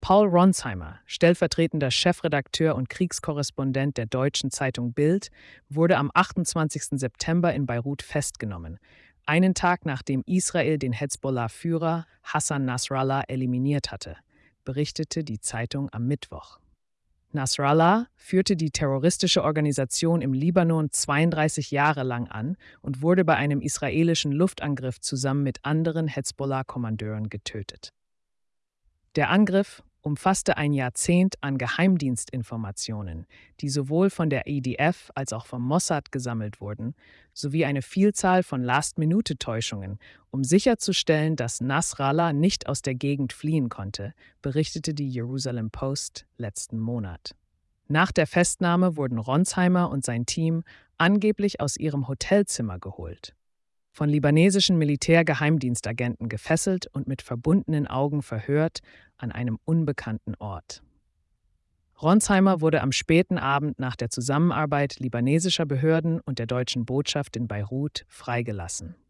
Paul Ronsheimer, stellvertretender Chefredakteur und Kriegskorrespondent der deutschen Zeitung Bild, wurde am 28. September in Beirut festgenommen, einen Tag nachdem Israel den Hezbollah-Führer Hassan Nasrallah eliminiert hatte, berichtete die Zeitung am Mittwoch. Nasrallah führte die terroristische Organisation im Libanon 32 Jahre lang an und wurde bei einem israelischen Luftangriff zusammen mit anderen Hezbollah-Kommandeuren getötet. Der Angriff umfasste ein Jahrzehnt an Geheimdienstinformationen, die sowohl von der IDF als auch vom Mossad gesammelt wurden, sowie eine Vielzahl von Last-Minute-Täuschungen, um sicherzustellen, dass Nasrallah nicht aus der Gegend fliehen konnte, berichtete die Jerusalem Post letzten Monat. Nach der Festnahme wurden Ronsheimer und sein Team angeblich aus ihrem Hotelzimmer geholt, von libanesischen Militärgeheimdienstagenten gefesselt und mit verbundenen Augen verhört an einem unbekannten Ort. Ronsheimer wurde am späten Abend nach der Zusammenarbeit libanesischer Behörden und der deutschen Botschaft in Beirut freigelassen.